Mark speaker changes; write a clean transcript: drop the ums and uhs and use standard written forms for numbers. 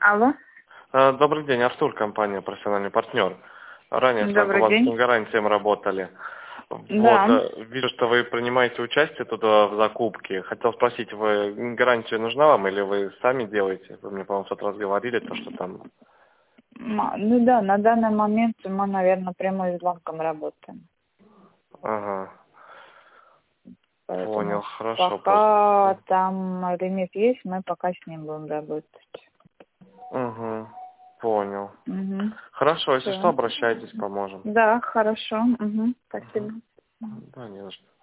Speaker 1: Алло.
Speaker 2: Добрый день, Артур, компания «Профессиональный партнер». Ранее с вами по
Speaker 1: Добрый день.
Speaker 2: банковским гарантиям работали.
Speaker 1: Да.
Speaker 2: Вижу, что вы принимаете участие туда в закупке. Хотел спросить, вы гарантия нужна вам или вы сами делаете? Вы мне, по-моему, в тот раз говорили, то, что там...
Speaker 1: Ну да, на данный момент мы, наверное, прямо с банком работаем.
Speaker 2: Ага, понял,
Speaker 1: Поэтому
Speaker 2: хорошо.
Speaker 1: пока там лимит есть, мы пока с ним будем работать.
Speaker 2: Угу, понял.
Speaker 1: Угу.
Speaker 2: Хорошо, если что,
Speaker 1: Все.
Speaker 2: обращайтесь, поможем.
Speaker 1: Да, хорошо. Угу. Спасибо.
Speaker 2: Да, не за что.